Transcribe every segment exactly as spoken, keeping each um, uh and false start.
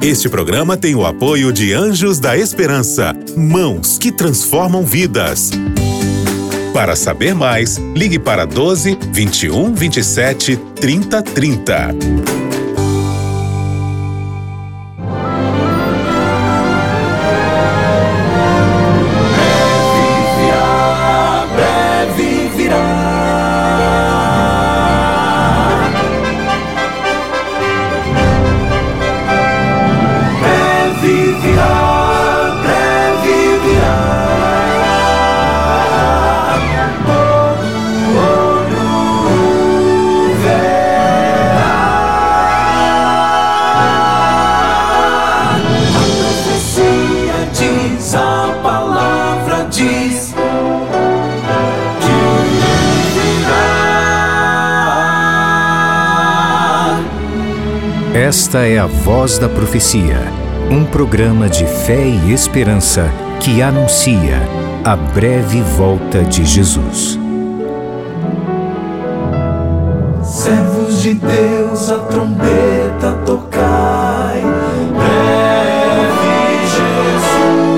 Este programa tem o apoio de Anjos da Esperança, mãos que transformam vidas. Para saber mais, ligue para doze, vinte e um, vinte e sete, trinta, trinta. Esta é a Voz da Profecia, um programa de fé e esperança que anuncia a breve volta de Jesus. Servos de Deus, a trombeta tocai, breve Jesus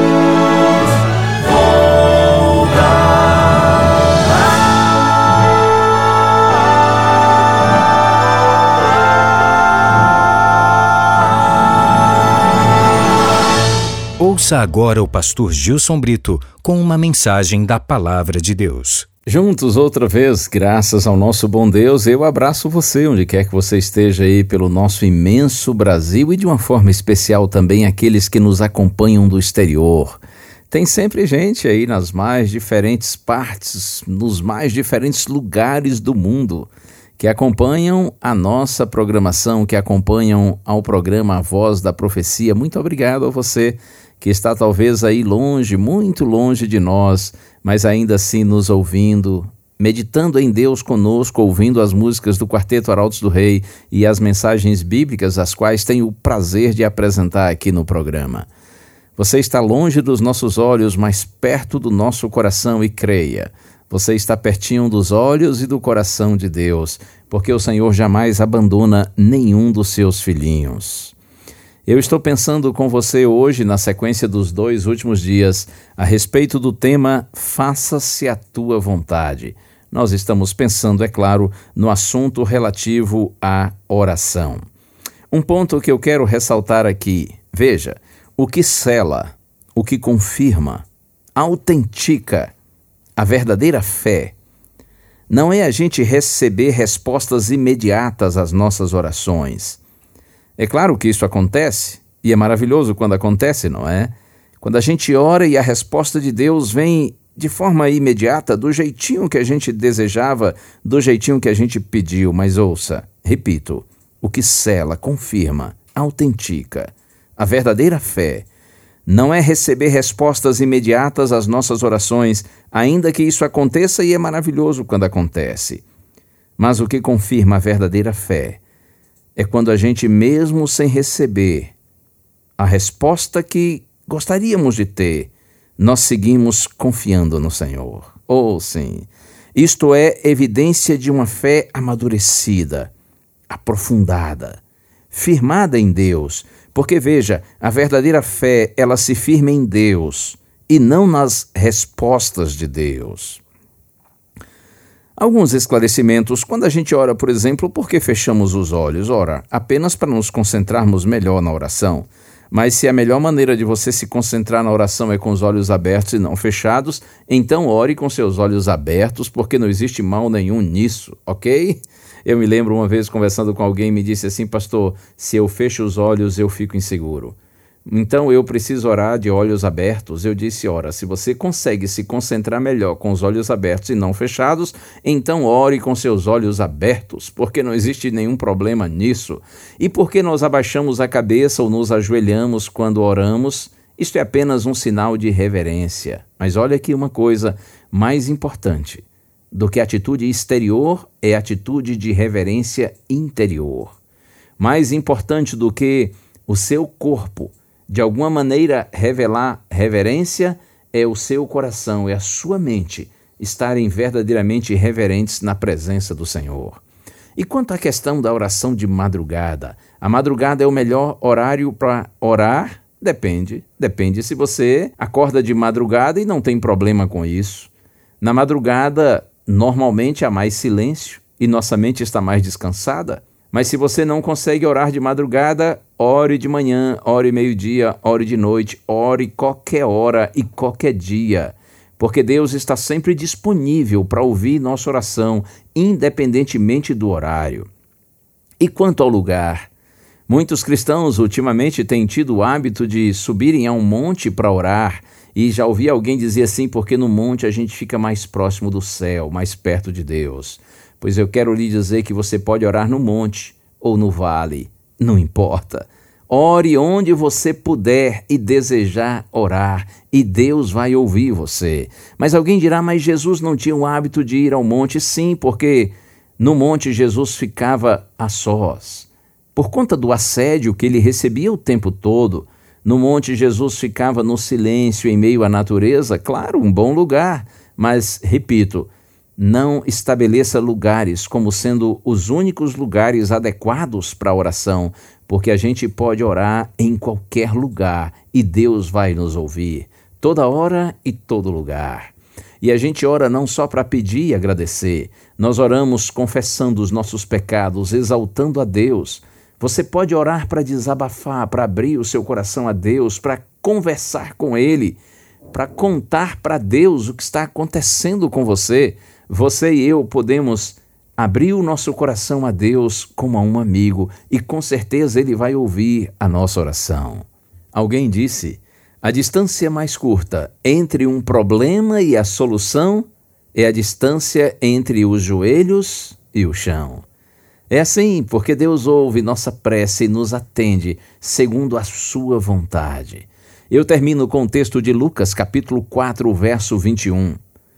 Ouça agora o pastor Gilson Brito com uma mensagem da Palavra de Deus. Juntos outra vez, graças ao nosso bom Deus, eu abraço você onde quer que você esteja aí pelo nosso imenso Brasil e de uma forma especial também aqueles que nos acompanham do exterior. Tem sempre gente aí nas mais diferentes partes, nos mais diferentes lugares do mundo que acompanham a nossa programação, que acompanham ao programa A Voz da Profecia. Muito obrigado a você que está talvez aí longe, muito longe de nós, mas ainda assim nos ouvindo, meditando em Deus conosco, ouvindo as músicas do Quarteto Arautos do Rei e as mensagens bíblicas, as quais tenho o prazer de apresentar aqui no programa. Você está longe dos nossos olhos, mas perto do nosso coração, e creia, você está pertinho dos olhos e do coração de Deus, porque o Senhor jamais abandona nenhum dos seus filhinhos. Eu estou pensando com você hoje, na sequência dos dois últimos dias, a respeito do tema Faça-se a Tua Vontade. Nós estamos pensando, é claro, no assunto relativo à oração. Um ponto que eu quero ressaltar aqui, veja, o que sela, o que confirma, autentica a verdadeira fé, não é a gente receber respostas imediatas às nossas orações. É claro que isso acontece, e é maravilhoso quando acontece, não é? Quando a gente ora e a resposta de Deus vem de forma imediata, do jeitinho que a gente desejava, do jeitinho que a gente pediu. Mas ouça, repito, o que sela, confirma, autentica a verdadeira fé não é receber respostas imediatas às nossas orações, ainda que isso aconteça, e é maravilhoso quando acontece. Mas o que confirma a verdadeira fé é quando a gente, mesmo sem receber a resposta que gostaríamos de ter, nós seguimos confiando no Senhor. Oh, sim! Isto é evidência de uma fé amadurecida, aprofundada, firmada em Deus. Porque, veja, a verdadeira fé, ela se firma em Deus e não nas respostas de Deus. Alguns esclarecimentos. Quando a gente ora, por exemplo, por que fechamos os olhos? Ora, apenas para nos concentrarmos melhor na oração. Mas se a melhor maneira de você se concentrar na oração é com os olhos abertos e não fechados, então ore com seus olhos abertos, porque não existe mal nenhum nisso, ok? Eu me lembro uma vez conversando com alguém, me disse assim: pastor, se eu fecho os olhos eu fico inseguro. Então eu preciso orar de olhos abertos. Eu disse: ora, se você consegue se concentrar melhor com os olhos abertos e não fechados, então ore com seus olhos abertos, porque não existe nenhum problema nisso. E por que nós abaixamos a cabeça ou nos ajoelhamos quando oramos? Isto é apenas um sinal de reverência. Mas olha aqui uma coisa mais importante do que a atitude exterior é a atitude de reverência interior. Mais importante do que o seu corpo de alguma maneira revelar reverência é o seu coração, é a sua mente estarem verdadeiramente reverentes na presença do Senhor. E quanto à questão da oração de madrugada? A madrugada é o melhor horário para orar? Depende. Depende se você acorda de madrugada e não tem problema com isso. Na madrugada, normalmente há mais silêncio e nossa mente está mais descansada. Mas se você não consegue orar de madrugada, ore de manhã, ore meio-dia, ore de noite, ore qualquer hora e qualquer dia. Porque Deus está sempre disponível para ouvir nossa oração, independentemente do horário. E quanto ao lugar? Muitos cristãos ultimamente têm tido o hábito de subirem a um monte para orar, e já ouvi alguém dizer assim, porque no monte a gente fica mais próximo do céu, mais perto de Deus. Pois eu quero lhe dizer que você pode orar no monte ou no vale, não importa. Ore onde você puder e desejar orar, e Deus vai ouvir você. Mas alguém dirá, mas Jesus não tinha o hábito de ir ao monte? Sim, porque no monte Jesus ficava a sós. Por conta do assédio que ele recebia o tempo todo, no monte Jesus ficava no silêncio, em meio à natureza, claro, um bom lugar. Mas, repito, não estabeleça lugares como sendo os únicos lugares adequados para a oração, porque a gente pode orar em qualquer lugar e Deus vai nos ouvir, toda hora e todo lugar. E a gente ora não só para pedir e agradecer, nós oramos confessando os nossos pecados, exaltando a Deus. Você pode orar para desabafar, para abrir o seu coração a Deus, para conversar com Ele, para contar para Deus o que está acontecendo com você. Você e eu podemos abrir o nosso coração a Deus como a um amigo e com certeza Ele vai ouvir a nossa oração. Alguém disse, a distância mais curta entre um problema e a solução é a distância entre os joelhos e o chão. É assim porque Deus ouve nossa prece e nos atende segundo a sua vontade. Eu termino com o texto de Lucas, capítulo quatro, verso vinte e um.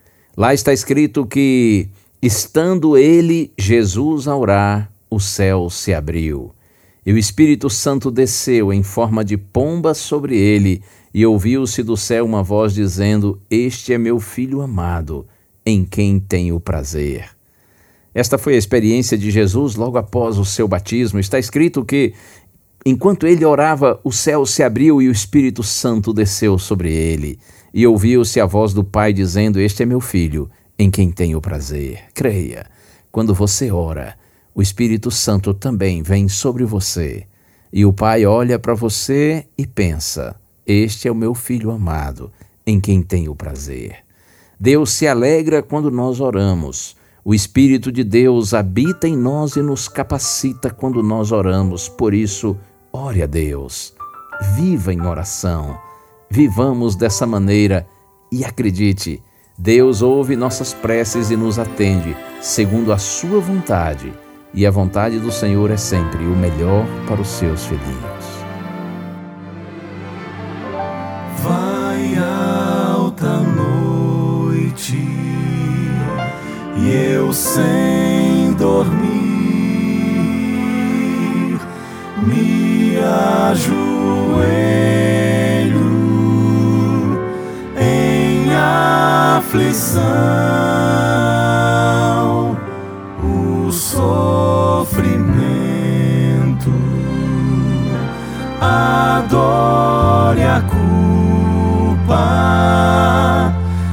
Lá está escrito que, estando ele, Jesus, a orar, o céu se abriu. E o Espírito Santo desceu em forma de pomba sobre ele, e ouviu-se do céu uma voz dizendo, este é meu Filho amado, em quem tenho prazer. Esta foi a experiência de Jesus logo após o seu batismo. Está escrito que, enquanto ele orava, o céu se abriu e o Espírito Santo desceu sobre ele. E ouviu-se a voz do Pai dizendo, este é meu Filho, em quem tenho prazer. Creia, quando você ora, o Espírito Santo também vem sobre você. E o Pai olha para você e pensa, este é o meu Filho amado, em quem tenho prazer. Deus se alegra quando nós oramos. O Espírito de Deus habita em nós e nos capacita quando nós oramos. Por isso, ore a Deus. Viva em oração. Vivamos dessa maneira e acredite, Deus ouve nossas preces e nos atende segundo a sua vontade. E a vontade do Senhor é sempre o melhor para os seus filhinhos. Vai alta noite e eu sem dormir me ajoelho em aflição, o sofrimento, a dor e a culpa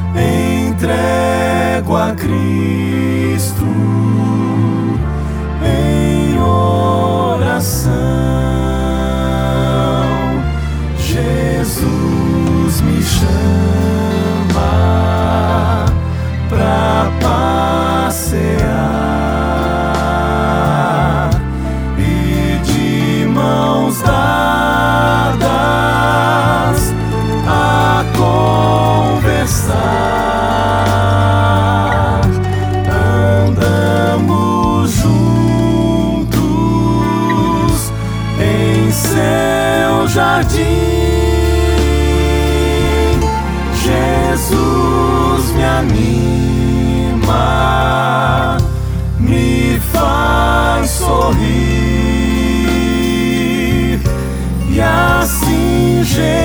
entrego a Cristo em oração. Jesus me chama pra passear e de mãos dadas a conversar. Andamos juntos em seu jardim. Jesus me anima, me faz sorrir, e assim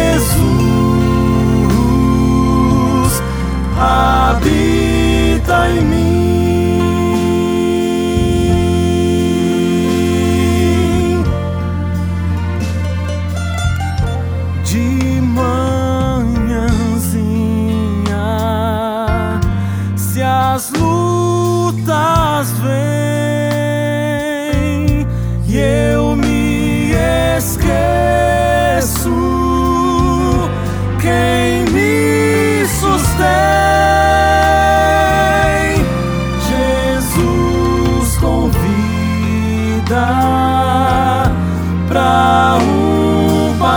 Jesus habita em mim.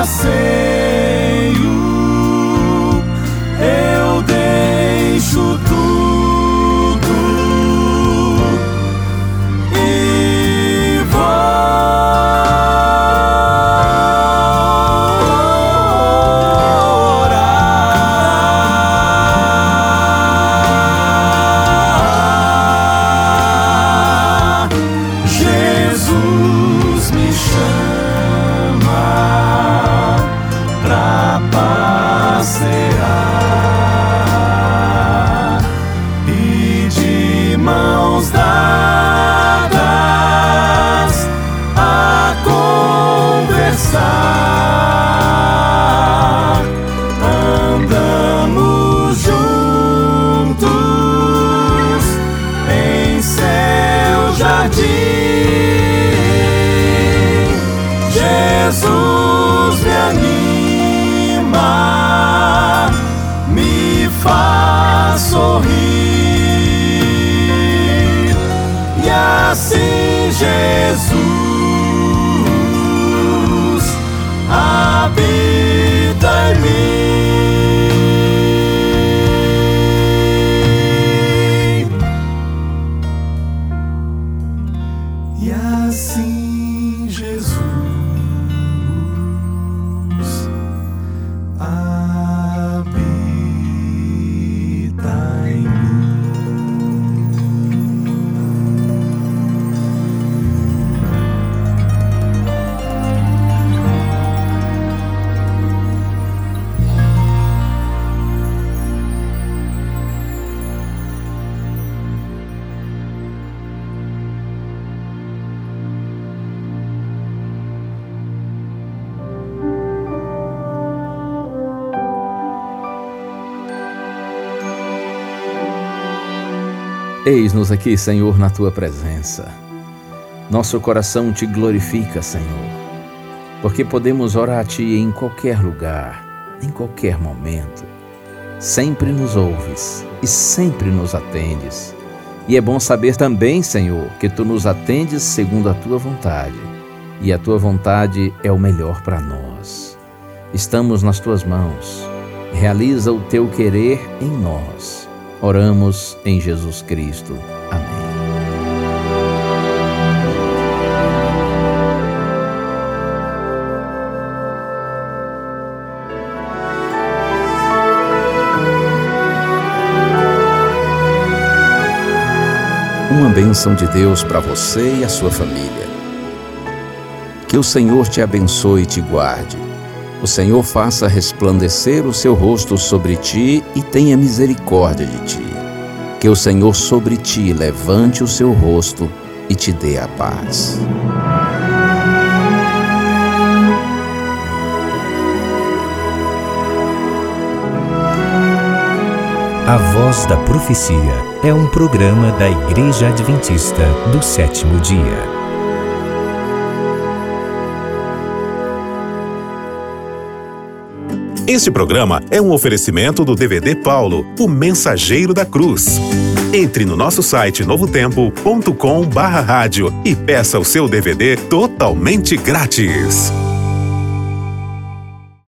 passeio, eu deixo tudo e vou orar. Jesus me chama pra passear e de mãos dadas a conversar, andamos juntos em seu jardim. Jesus me anima, me faz sorrir, e assim Jesus habita em mim. E assim Jesus habita em mim. Eis-nos aqui, Senhor, na Tua presença. Nosso coração Te glorifica, Senhor, porque podemos orar a Ti em qualquer lugar, em qualquer momento. Sempre nos ouves e sempre nos atendes. E é bom saber também, Senhor, que Tu nos atendes segundo a Tua vontade. E a Tua vontade é o melhor para nós. Estamos nas Tuas mãos. Realiza o Teu querer em nós. Oramos em Jesus Cristo. Amém. Uma bênção de Deus para você e a sua família. Que o Senhor te abençoe e te guarde. O Senhor faça resplandecer o seu rosto sobre ti e tenha misericórdia de ti. Que o Senhor sobre ti levante o seu rosto e te dê a paz. A Voz da Profecia é um programa da Igreja Adventista do Sétimo Dia. Este programa é um oferecimento do D V D Paulo, o Mensageiro da Cruz. Entre no nosso site novo tempo ponto com barra rádio e peça o seu D V D totalmente grátis.